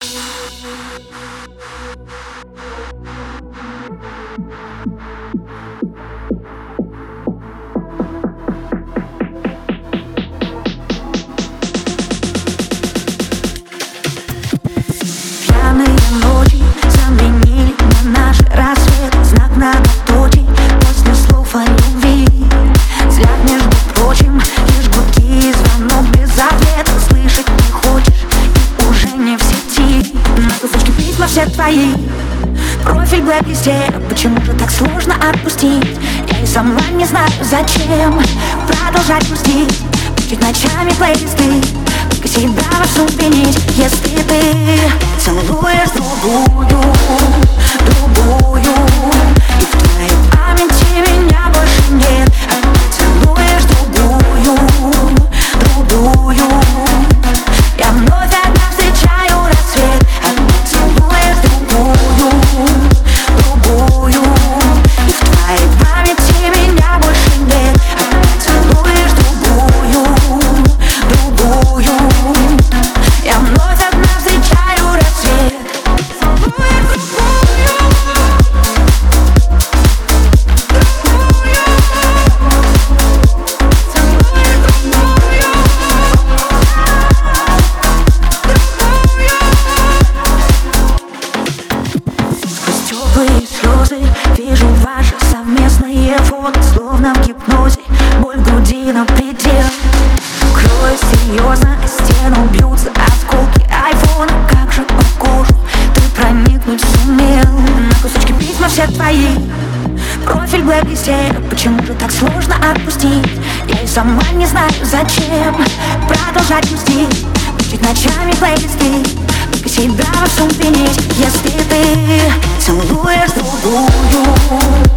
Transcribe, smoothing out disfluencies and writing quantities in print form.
Пьяные ночи заменили на наш рассвет. Знак многоточий после слов о любви. Взгляд, между прочим, лишь гудки и звонок без ответа. Слышать не хочешь и уже не в сети. На кусочки письма все твои, профиль блэк-листе. Почему же так сложно отпустить? Я и сама не знаю, зачем продолжать грустить. Пустить ночами плейлисты, только себя во всем винить. Если ты целуешь другую, и в твоей памяти меня больше нет. А ты целуешь другую, я вновь одна встречаю рассвет. А ты целуешь другую, и в твоей памяти меня больше нет. А ты целуешь другую, я вновь одна встречаю рассвет. Сквозь теплые слезы вижу ваши совместные фото. Словно в гипнозе, боль в груди на предел. Крою серьезно стену, бьются осколки айфона. Как же по кожу ты проникнуть сумел? На кусочки письма все твои, профиль блэк-листе. Почему же так сложно отпустить? Я и сама не знаю, зачем продолжать грустить. Пустить ночами плейлисты, только себя во всем винить. Если ты целуешь другую,